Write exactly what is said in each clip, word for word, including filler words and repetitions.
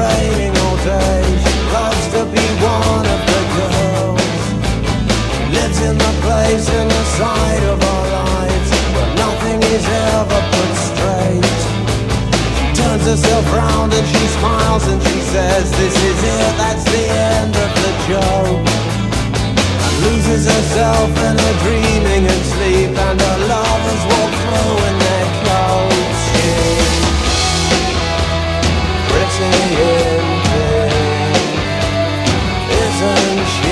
raining all day. She loves to be one of the girls. Lives in the place in the side of our lives where nothing is ever put straight. She turns herself round and she smiles and she says, this is it, that's the end of the joke. And loses herself in her dreaming and sleep, and her lovers walk through in their coats. She's pretty in pink, isn't she?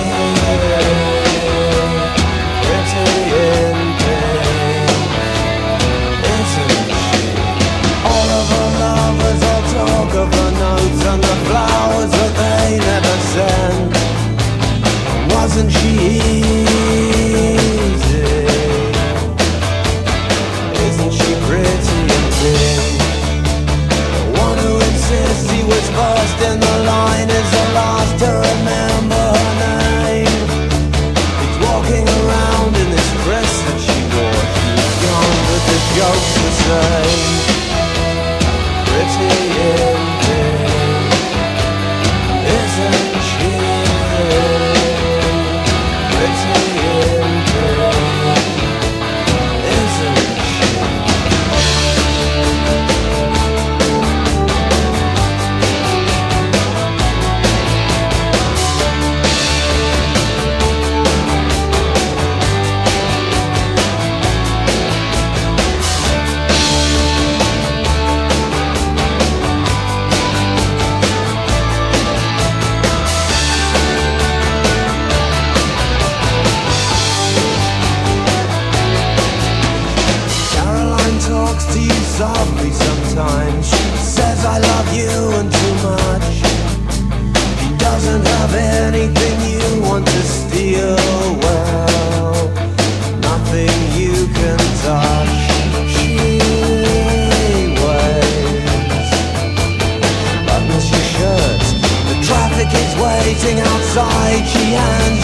Pretty in pink, isn't she? All of her lovers all talk of her notes and the flowers that they never send. Wasn't she easy? Isn't she pretty and pink? The one who insists he was first in the line is the last to remember her name. He's walking around in this dress that she wore. She was young but the joke's the same. Pretty in pink, isn't she? Pretty in pink, isn't she? Talks to you softly sometimes. She says I love you and too much. She doesn't have anything you want to steal. Well, nothing you can touch. She waves, buttons your shirt. The traffic is waiting outside. She hands